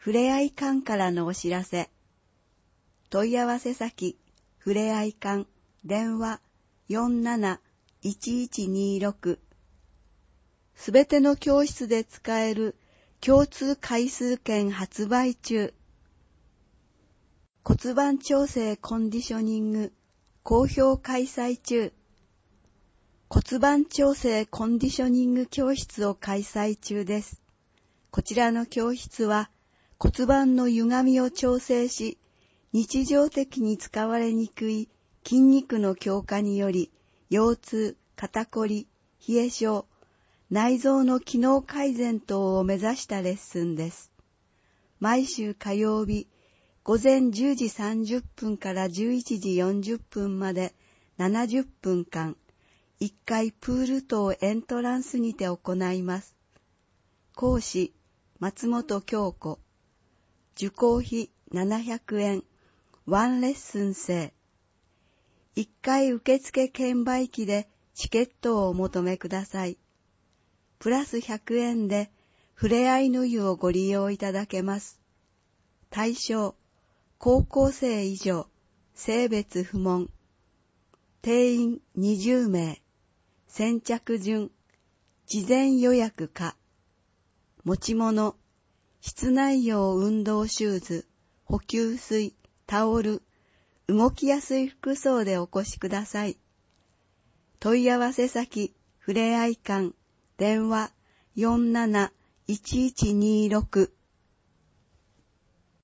ふれあい館からのお知らせ。問い合わせ先、ふれあい館、電話47-1126。すべての教室で使える共通回数券発売中。骨盤調整コンディショニング、好評開催中。骨盤調整コンディショニング教室を開催中です。こちらの教室は骨盤の歪みを調整し、日常的に使われにくい筋肉の強化により、腰痛、肩こり、冷え症、内臓の機能改善等を目指したレッスンです。毎週火曜日、午前10時30分から11時40分まで70分間、1階プール等エントランスにて行います。講師、松本京子。受講費700円、ワンレッスン制。1回受付券売機でチケットをお求めください。プラス100円でふれあいの湯をご利用いただけます。対象、高校生以上、性別不問。定員20名。先着順、事前予約可。持ち物、室内用運動シューズ、補給水、タオル、動きやすい服装でお越しください。問い合わせ先、ふれあい館、電話47-1126